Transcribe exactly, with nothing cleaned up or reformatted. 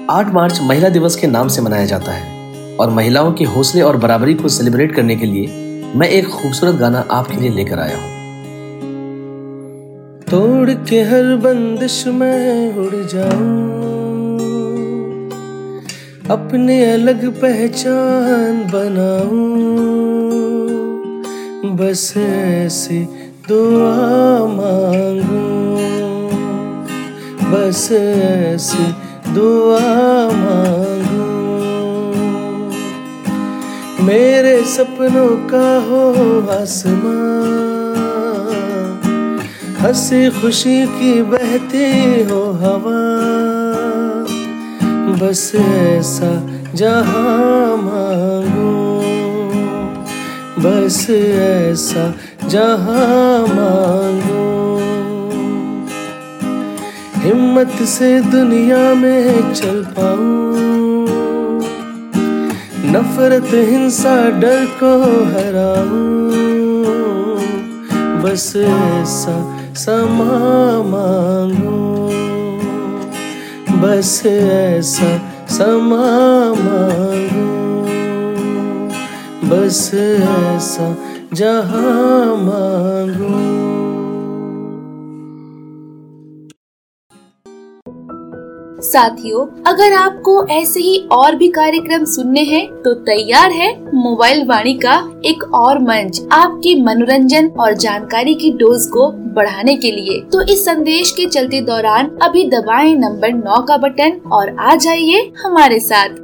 आठ मार्च महिला दिवस के नाम से मनाया जाता है और महिलाओं के हौसले और बराबरी को सेलिब्रेट करने के लिए मैं एक खूबसूरत गाना आपके लिए लेकर आया हूँ। तोड़ के हर बंदिश में उड़ जाऊं, अपने अलग पहचान बनाऊं, बस ऐसी दुआ मांगूं, बस ऐसी दुआ मांगूं। मेरे सपनों का हो आसमां, हंसी खुशी की बहती हो हवा, बस ऐसा जहां मांगूं, बस ऐसा जहां मांगूं। हिम्मत से दुनिया में चल पाऊं, नफरत हिंसा डर को हराऊं, बस ऐसा समा मांगूं, बस ऐसा समा मांगूं, बस ऐसा जहां मांगूं। साथियों, अगर आपको ऐसे ही और भी कार्यक्रम सुनने हैं तो तैयार है मोबाइल वाणी का एक और मंच आपकी मनोरंजन और जानकारी की डोज को बढ़ाने के लिए। तो इस संदेश के चलते दौरान अभी दबाएं नंबर नौ का बटन और आ जाइए हमारे साथ।